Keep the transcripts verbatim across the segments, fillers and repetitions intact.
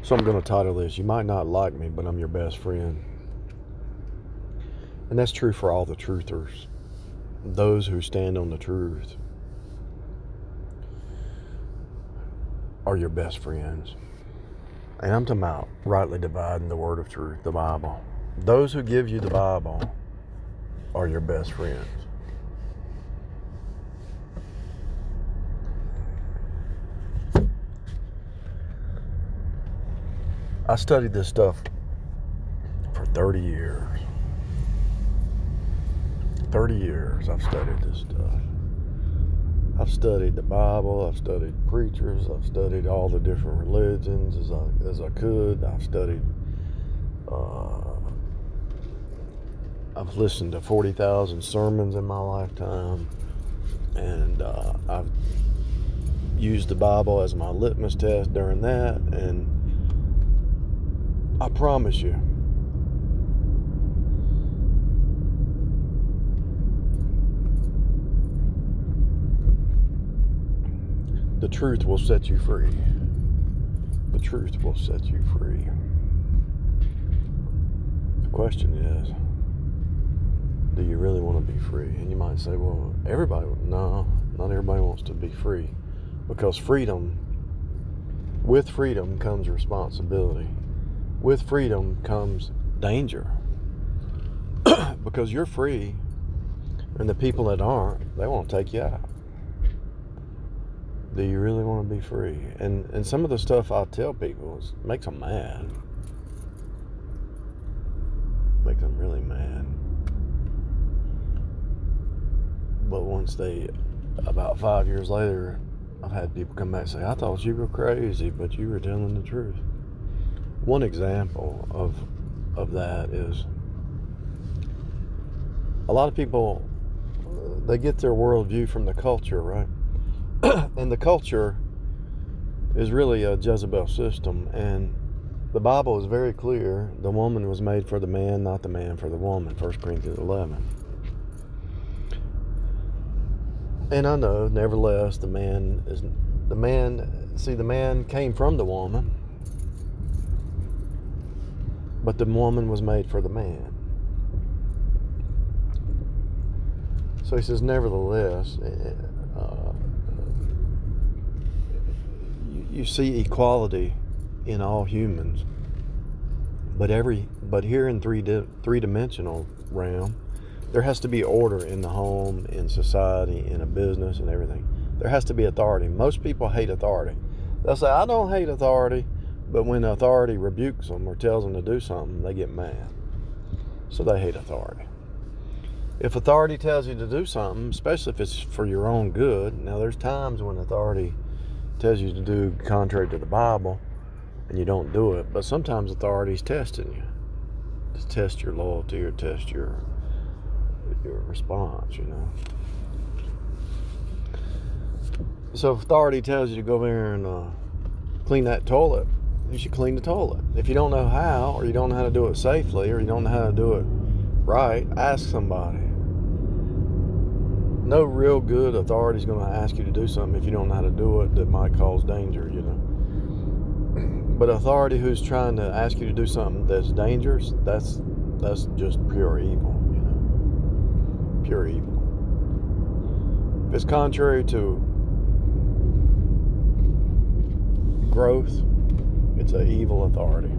So I'm going to title this, You Might Not Like Me, But I'm Your Best Friend. And that's true for all the truthers, those who stand on the truth are your best friends. And I'm talking about rightly dividing the word of truth, the Bible. Those who give you the Bible are your best friends. I studied this stuff for thirty years. thirty years I've studied this stuff. I've studied the Bible, I've studied preachers, I've studied all the different religions as I, as I could. I've studied, uh, I've listened to forty thousand sermons in my lifetime, and uh, I've used the Bible as my litmus test during that, and I promise you, the truth will set you free. The truth will set you free. The question is, do you really want to be free? And you might say, well, everybody, no, not everybody wants to be free. Because freedom, with freedom comes responsibility. With freedom comes danger. Because you're free, and the people that aren't, they won't take you out. Do you really want to be free? And and some of the stuff I tell people is, makes them mad. Makes them really mad. But once they, about five years later, I've had people come back and say, I thought you were crazy, but you were telling the truth. One example of of that is, a lot of people, they get their worldview from the culture, right? And the culture is really a Jezebel system, and the Bible is very clear. The woman was made for the man, not the man for the woman. First Corinthians eleven. And I know, nevertheless, the man is the man. See, the man came from the woman, but the woman was made for the man. So he says, nevertheless, uh, you, you see equality in all humans, but every but here in three di- three dimensional realm, there has to be order in the home, in society, in a business, and everything. There has to be authority. Most people hate authority. They'll say, I don't hate authority, but when authority rebukes them or tells them to do something, they get mad. So they hate authority. If authority tells you to do something, especially if it's for your own good, now there's times when authority tells you to do contrary to the Bible and you don't do it, but sometimes authority's testing you to test your loyalty or test your your response, you know. So if authority tells you to go over there and uh, clean that toilet, you should clean the toilet. If you don't know how, or you don't know how to do it safely, or you don't know how to do it right, ask somebody. No real good authority is going to ask you to do something if you don't know how to do it that might cause danger, you know. But authority who's trying to ask you to do something that's dangerous, that's that's just pure evil, you know. Pure evil. If it's contrary to growth, it's an evil authority.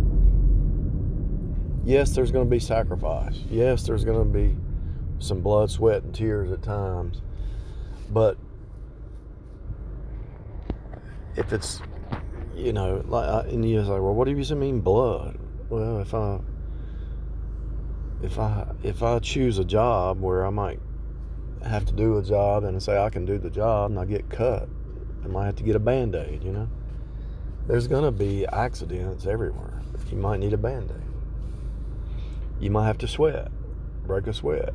Yes, there's going to be sacrifice. Yes, there's going to be some blood, sweat, and tears at times. But if it's, you know, like, and you say, well, what do you mean blood? Well, if I, if I, if I choose a job where I might have to do a job and say I can do the job and I get cut, I might have to get a Band-Aid, you know. There's going to be accidents everywhere. You might need a Band-Aid. You might have to sweat, break a sweat.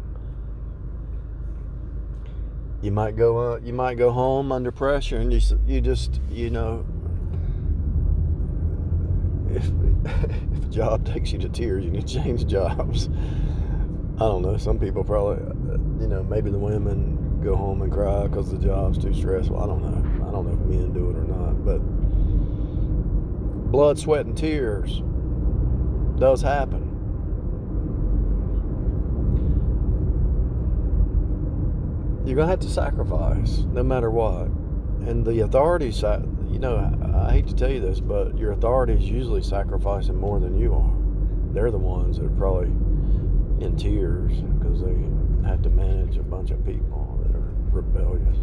You might go, uh, you might go home under pressure, and you, you just, you know, if if a job takes you to tears, you need to change jobs. I don't know. Some people probably, you know, maybe the women go home and cry because the job's too stressful. I don't know. I don't know if men do it or not, but blood, sweat, and tears does happen. You're going to have to sacrifice no matter what. And the authorities, you know, I hate to tell you this, but your authority is usually sacrificing more than you are. They're the ones that are probably in tears because they have to manage a bunch of people that are rebellious.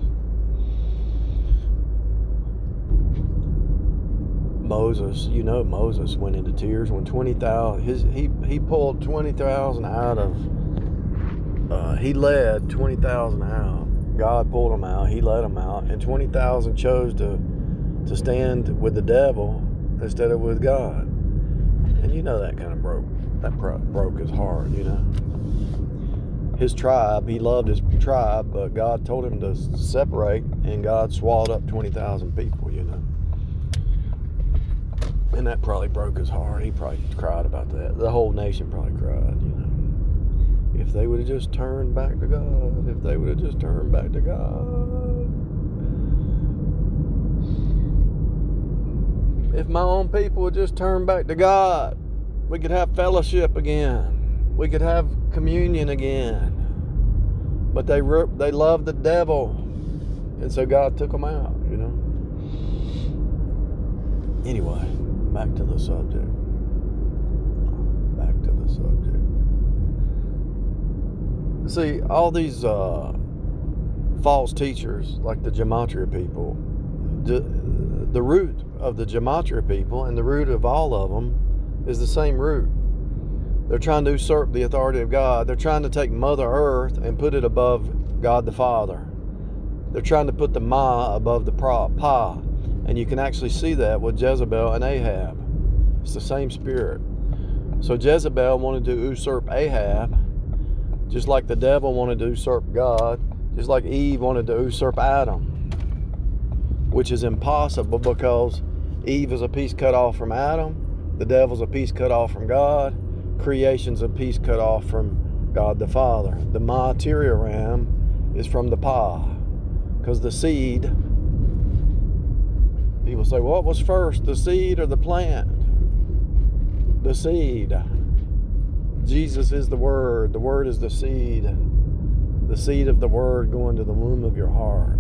Moses, you know, Moses went into tears when twenty thousand, his, he, he pulled twenty thousand out of, uh, he led twenty thousand out. God pulled them out, he let them out, and twenty thousand chose to, to stand with the devil instead of with God. And you know that kind of broke, that broke his heart, you know. His tribe, he loved his tribe, but God told him to separate, and God swallowed up twenty thousand people, you know. And that probably broke his heart. He probably cried about that. The whole nation probably cried, you know. If they would have just turned back to God. If they would have just turned back to God. If my own people would just turn back to God, we could have fellowship again. We could have communion again. But they they loved the devil. And so God took them out, you know. Anyway, back to the subject. Back to the subject. See, all these uh, false teachers, like the Gematria people, the, the root of the Gematria people and the root of all of them is the same root. They're trying to usurp the authority of God. They're trying to take Mother Earth and put it above God the Father. They're trying to put the Ma above the Pa. And you can actually see that with Jezebel and Ahab. It's the same spirit. So Jezebel wanted to usurp Ahab, just like the devil wanted to usurp God, just like Eve wanted to usurp Adam, which is impossible because Eve is a piece cut off from Adam, the devil's a piece cut off from God, creation's a piece cut off from God the Father. The material realm is from the Pa, because the seed, people say, what was first, the seed or the plant? The seed. Jesus is the Word. The Word is the seed. The seed of the Word going to the womb of your heart.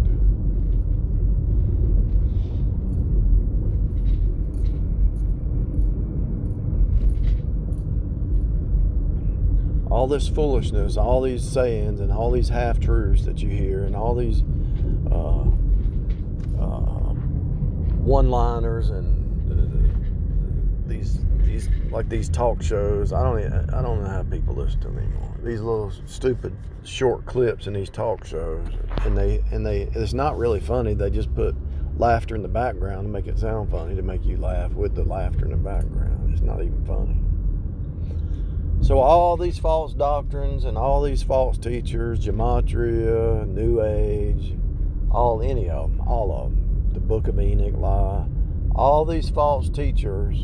All this foolishness, all these sayings, and all these half-truths that you hear, and all these uh, uh, one-liners, and uh, these these like these talk shows. I don't even, I don't know how people listen to them anymore. These little stupid short clips in these talk shows, and they and they it's not really funny. They just put laughter in the background to make it sound funny, to make you laugh with the laughter in the background. It's not even funny. So all these false doctrines and all these false teachers, Gematria, New Age, all any of them, all of them, the Book of Enoch lie, all these false teachers,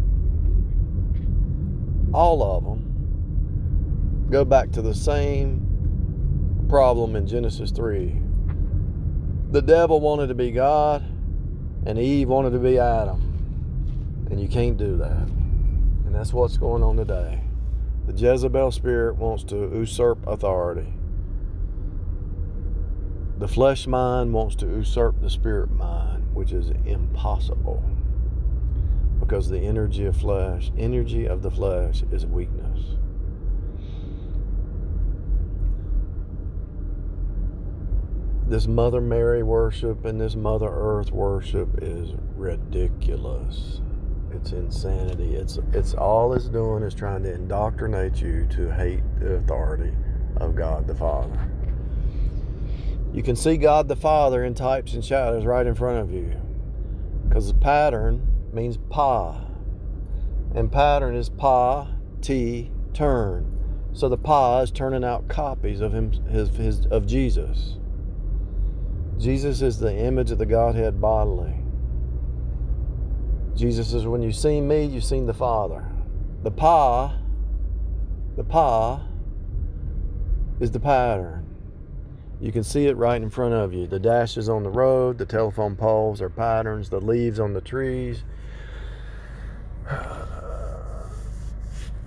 all of them go back to the same problem in Genesis three. The devil wanted to be God, and Eve wanted to be Adam, and you can't do that. And that's what's going on today. The Jezebel spirit wants to usurp authority. The flesh mind wants to usurp the spirit mind, which is impossible, because the energy of flesh, energy of the flesh is weakness. This Mother Mary worship and this Mother Earth worship is ridiculous. It's insanity. It's it's all it's doing is trying to indoctrinate you to hate the authority of God the Father. You can see God the Father in types and shadows right in front of you, because the pattern means Pa, and pattern is Pa, T, turn. So the Pa is turning out copies of him, his, his of Jesus. Jesus is the image of the Godhead bodily. Jesus says, when you've seen me, you've seen the Father. The Pa, the Pa is the pattern. You can see it right in front of you. The dashes on the road, the telephone poles are patterns, the leaves on the trees,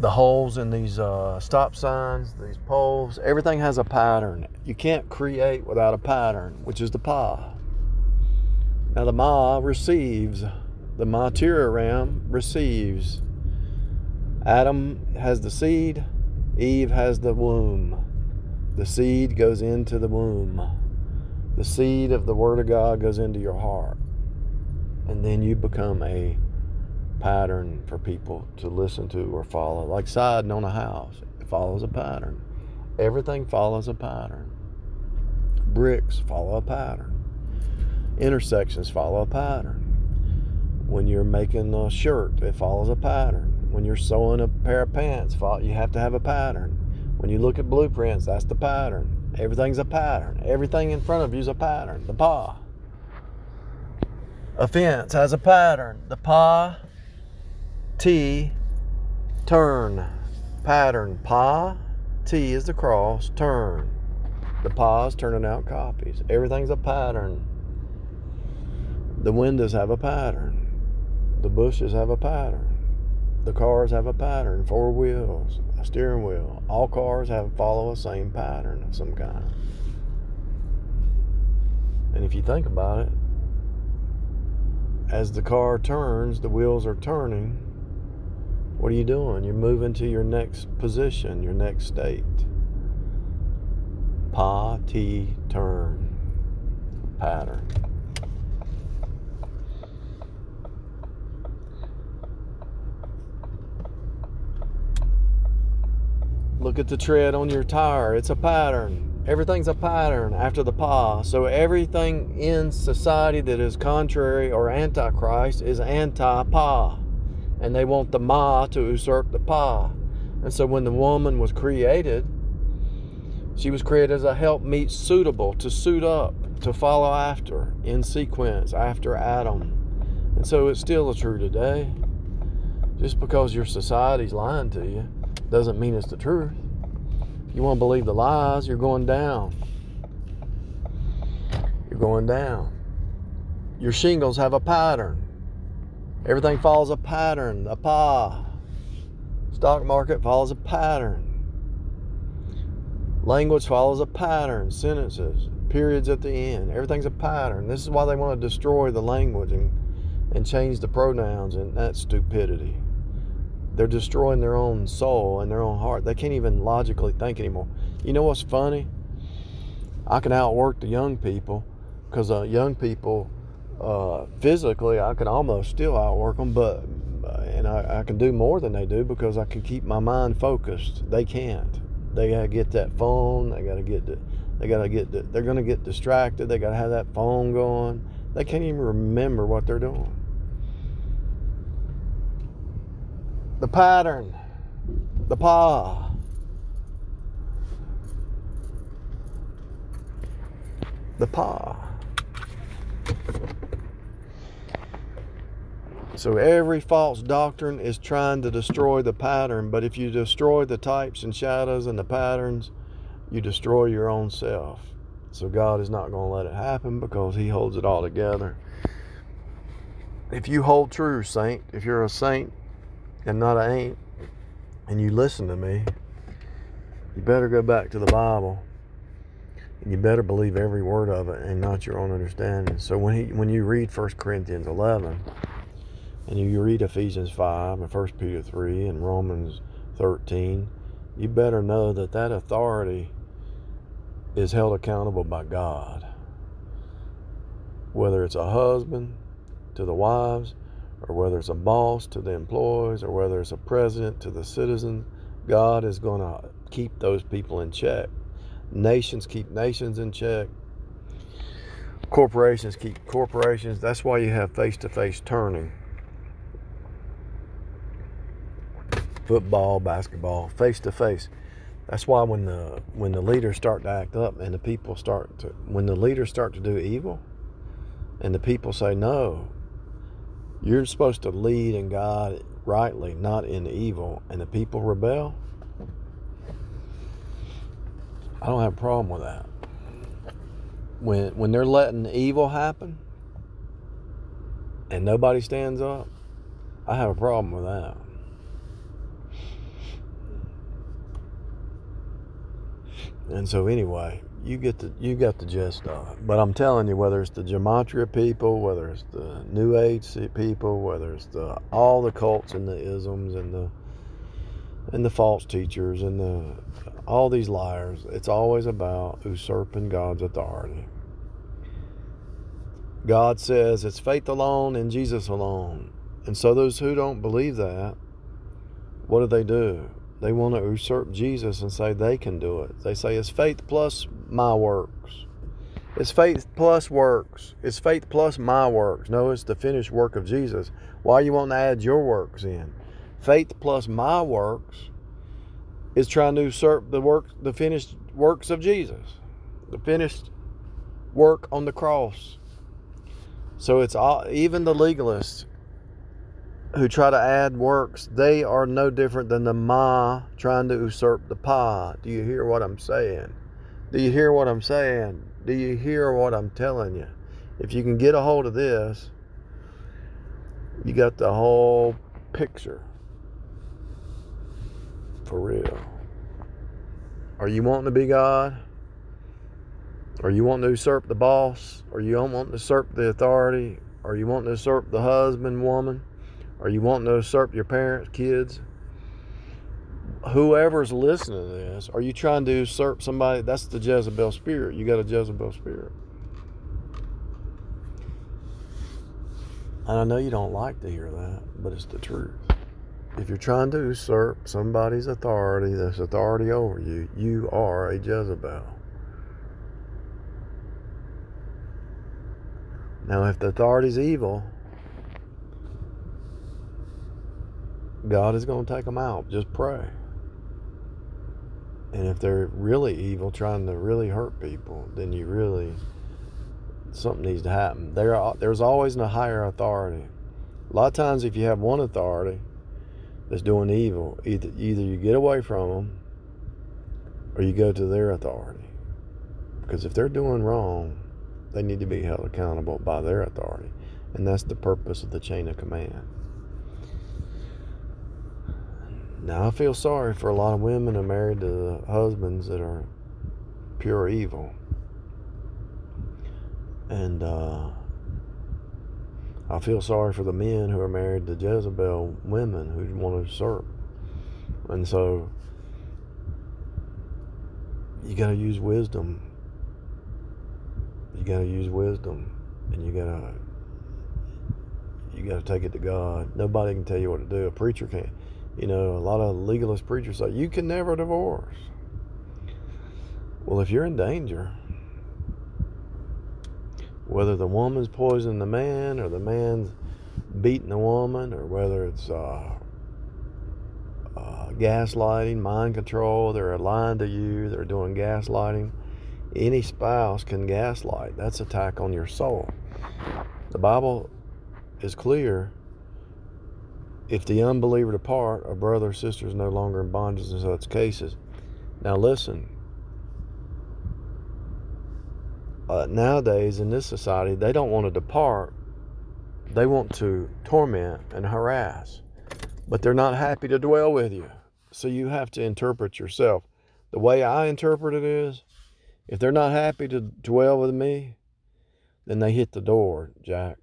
the holes in these uh, stop signs, these poles, everything has a pattern. You can't create without a pattern, which is the Pa. Now the Ma receives, the material realm receives. Adam has the seed, Eve has the womb. The seed goes into the womb. The seed of the Word of God goes into your heart. And then you become a pattern for people to listen to or follow. Like siding on a house, it follows a pattern. Everything follows a pattern. Bricks follow a pattern. Intersections follow a pattern. When you're making a shirt, it follows a pattern. When you're sewing a pair of pants, you have to have a pattern. When you look at blueprints, that's the pattern. Everything's a pattern. Everything in front of you is a pattern. The Pa. A fence has a pattern. The Pa, T, turn. Pattern. Pa, T is the cross, turn. The Pa is turning out copies. Everything's a pattern. The windows have a pattern. The bushes have a pattern. The cars have a pattern. Four wheels, a steering wheel. All cars have follow a same pattern of some kind. And if you think about it, as the car turns, the wheels are turning. What are you doing? You're moving to your next position, your next state. Pa, T, turn. Pattern. Look at the tread on your tire. It's a pattern. Everything's a pattern after the Pa. So everything in society that is contrary or antichrist is anti-Pa. And they want the Ma to usurp the Pa. And so when the woman was created, she was created as a helpmeet suitable to suit up, to follow after, in sequence, after Adam. And so it's still true today. Just because your society's lying to you doesn't mean it's the truth. If you want to believe the lies, you're going down. You're going down. Your shingles have a pattern. Everything follows a pattern. The Pa. Stock market follows a pattern. Language follows a pattern. Sentences, periods at the end. Everything's a pattern. This is why they want to destroy the language and, and change the pronouns, and that's stupidity. They're destroying their own soul and their own heart. They can't even logically think anymore. You know what's funny? I can outwork the young people because uh, young people, uh, physically, I can almost still outwork them, but uh, and I, I can do more than they do because I can keep my mind focused. They can't. They gotta get that phone. They gotta get the. They gotta get the. They're gonna get distracted. They gotta have that phone going. They can't even remember what they're doing. The pattern, the Pa. The Pa. So every false doctrine is trying to destroy the pattern, but if you destroy the types and shadows and the patterns, you destroy your own self. So God is not going to let it happen because He holds it all together. If you hold true, saint, if you're a saint and not an ain't, and you listen to me, you better go back to the Bible, and you better believe every word of it and not your own understanding. So when he, when you read First Corinthians eleven, and you read Ephesians five and First Peter three and Romans thirteen, you better know that that authority is held accountable by God. Whether it's a husband to the wives, or whether it's a boss to the employees, or whether it's a president to the citizens, God is going to keep those people in check. Nations keep nations in check. Corporations keep corporations. That's why you have face-to-face turning. Football, basketball, face-to-face. That's why when the when the leaders start to act up and the people start to, when the leaders start to do evil, and the people say no, you're supposed to lead in God rightly, not in evil, and the people rebel, I don't have a problem with that. When when they're letting evil happen and nobody stands up, I have a problem with that. And so anyway, you get the you got the gist of it. But I'm telling you, whether it's the gematria people, whether it's the New Age people, whether it's the all the cults and the isms and the and the false teachers and the all these liars, it's always about usurping God's authority. God says it's faith alone and Jesus alone. And so those who don't believe that, what do they do? They want to usurp Jesus and say they can do it. They say it's faith plus my works. It's faith plus works. It's faith plus my works. No, it's the finished work of Jesus. Why you want to add your works in? Faith plus my works is trying to usurp the work, the finished works of Jesus, the finished work on the cross. So it's all, even the legalists who try to add works, they are no different than the ma trying to usurp the pa. Do you hear what I'm saying? Do you hear what I'm saying? Do you hear what I'm telling you? If you can get a hold of this, you got the whole picture. For real. Are you wanting to be God? Are you wanting to usurp the boss? Are you wanting to usurp the authority? Are you wanting to usurp the husband, woman? Are you wanting to usurp your parents, kids? Whoever's listening to this, are you trying to usurp somebody? That's the Jezebel spirit. You got a Jezebel spirit. And I know you don't like to hear that, but it's the truth. If you're trying to usurp somebody's authority, that's authority over you, you are a Jezebel. Now, if the authority's evil, God is going to take them out. Just pray. And if they're really evil, trying to really hurt people, then you really, something needs to happen. There, there's always a higher authority. A lot of times if you have one authority that's doing evil, either, either you get away from them or you go to their authority. Because if they're doing wrong, they need to be held accountable by their authority. And that's the purpose of the chain of command. Now, I feel sorry for a lot of women who are married to husbands that are pure evil. And uh, I feel sorry for the men who are married to Jezebel women who want to usurp. And so, you got to use wisdom. You got to use wisdom. And you got to you got to take it to God. Nobody can tell you what to do. A preacher can't. You know, a lot of legalist preachers say, you can never divorce. Well, if you're in danger, whether the woman's poisoning the man or the man's beating the woman, or whether it's uh, uh, gaslighting, mind control, they're lying to you, they're doing gaslighting. Any spouse can gaslight. That's attack on your soul. The Bible is clear. If the unbeliever depart, a brother or sister is no longer in bondage in such cases. Now listen, uh, nowadays in this society, they don't want to depart. They want to torment and harass. But they're not happy to dwell with you. So you have to interpret yourself. The way I interpret it is, if they're not happy to dwell with me, then they hit the door, Jack.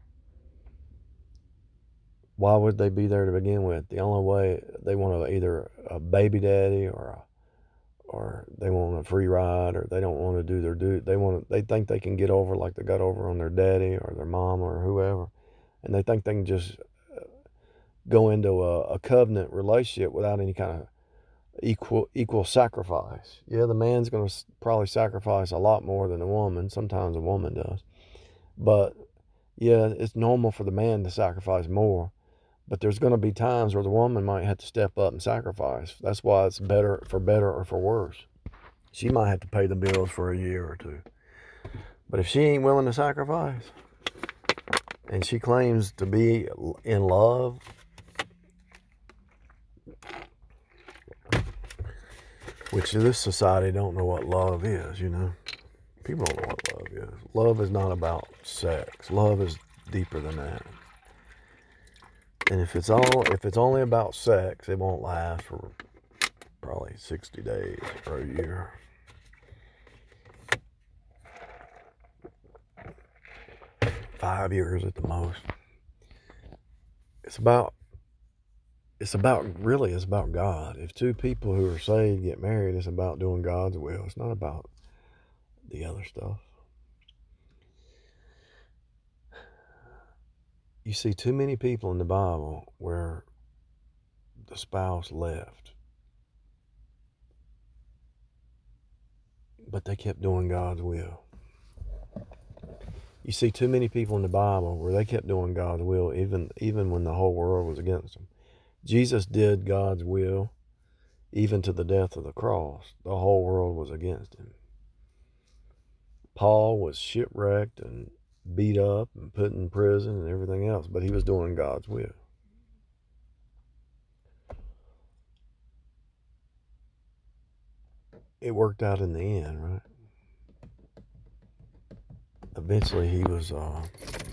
Why would they be there to begin with? The only way, they want a, either a baby daddy or a, or they want a free ride, or they don't want to do their duty. They want to, they think they can get over like they got over on their daddy or their mom or whoever, and they think they can just go into a, a covenant relationship without any kind of equal equal sacrifice. Yeah, the man's going to probably sacrifice a lot more than the woman. Sometimes a woman does, but yeah, it's normal for the man to sacrifice more. But there's going to be times where the woman might have to step up and sacrifice. That's why it's better for better or for worse. She might have to pay the bills for a year or two. But if she ain't willing to sacrifice, and she claims to be in love, which in this society don't know what love is, you know. People don't know what love is. Love is not about sex. Love is deeper than that. And if it's all, if it's only about sex, it won't last for probably sixty days or a year. five years at the most. It's about, it's about, really, it's about God. If two people who are saved get married, it's about doing God's will. It's not about the other stuff. You see too many people in the Bible where the spouse left, but they kept doing God's will. You see too many people in the Bible where they kept doing God's will even even when the whole world was against them. Jesus did God's will even to the death of the cross. The whole world was against him. Paul was shipwrecked and beat up and put in prison and everything else, but he was doing God's will. It worked out in the end, right? Eventually he was uh,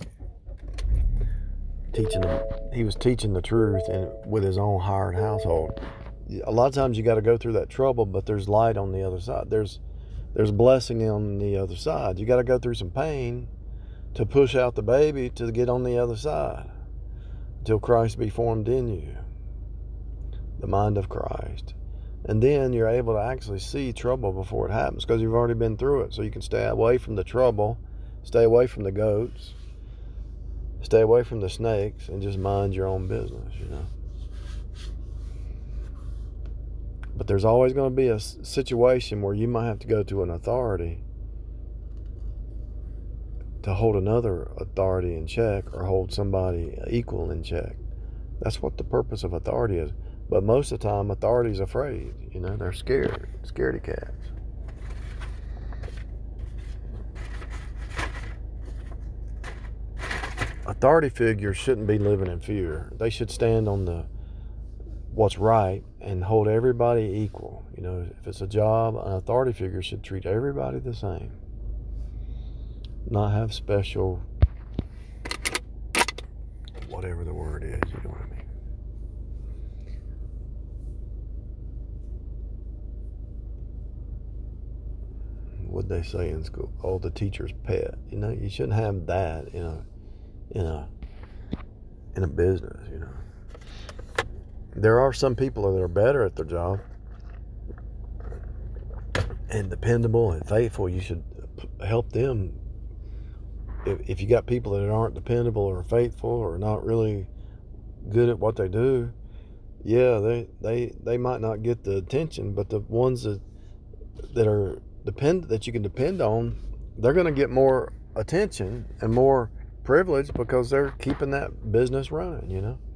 teaching them, he was teaching the truth and with his own hired household. A lot of times you got to go through that trouble, but there's light on the other side. There's there's blessing on the other side. You got to go through some pain to push out the baby to get on the other side until Christ be formed in you, the mind of Christ. And then you're able to actually see trouble before it happens because you've already been through it. So you can stay away from the trouble, stay away from the goats, stay away from the snakes, and just mind your own business, you know. But there's always going to be a situation where you might have to go to an authority to hold another authority in check or hold somebody equal in check. That's what the purpose of authority is. But most of the time, authority's afraid. You know, they're scared. Scaredy cats. Authority figures shouldn't be living in fear. They should stand on the what's right and hold everybody equal. You know, if it's a job, an authority figure should treat everybody the same. Not have special, whatever the word is, you know what I mean. What'd they say in school? Oh, the teacher's pet. You know, you shouldn't have that in a in a in a business, you know. There are some people that are better at their job and dependable and faithful. You should help them. If, if you got people that aren't dependable or faithful or not really good at what they do, yeah, they they, they might not get the attention, but the ones that that are depend that you can depend on, they're going to get more attention and more privilege because they're keeping that business running, you know.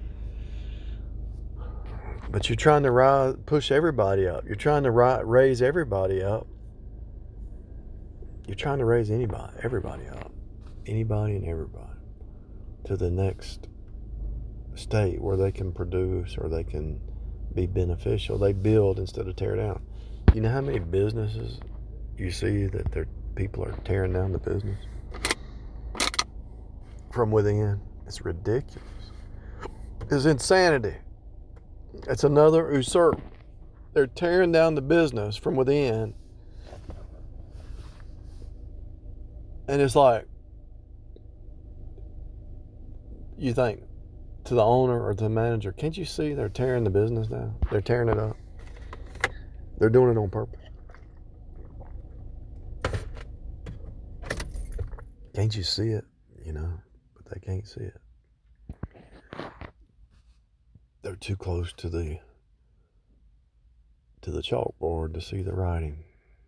But you're trying to rise, push everybody up. You're trying to rise, raise everybody up. You're trying to raise anybody, everybody up, anybody and everybody to the next state where they can produce or they can be beneficial. They build instead of tear down. You know how many businesses you see that their people are tearing down the business from within? It's ridiculous. It's insanity. It's another usurp. They're tearing down the business from within. And it's like, you think to the owner or to the manager, can't you see they're tearing the business down? They're tearing it up. They're doing it on purpose. Can't you see it? You know, but they can't see it. They're too close to the to the chalkboard to see the writing.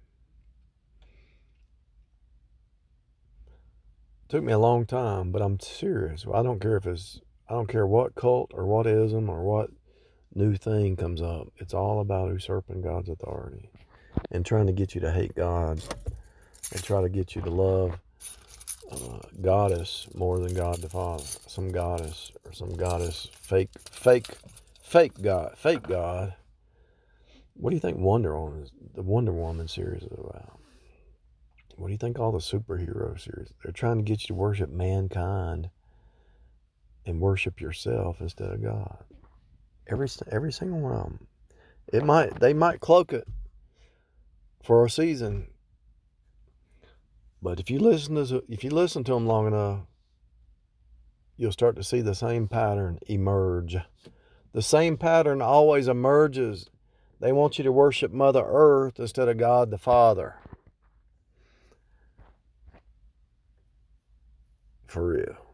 It took me a long time, but I'm serious. I don't care if it's I don't care what cult or what ism or what new thing comes up. It's all about usurping God's authority and trying to get you to hate God and try to get you to love uh, goddess more than God the Father. Some goddess or some goddess fake, fake, fake God, fake God. What do you think Wonder Woman, the Wonder Woman series is about? What do you think all the superhero series? They're trying to get you to worship mankind and worship yourself instead of God. Every every single one of them. It might they might cloak it for a season, but if you listen to if you listen to them long enough, you'll start to see the same pattern emerge. The same pattern always emerges. They want you to worship Mother Earth instead of God the Father. For real.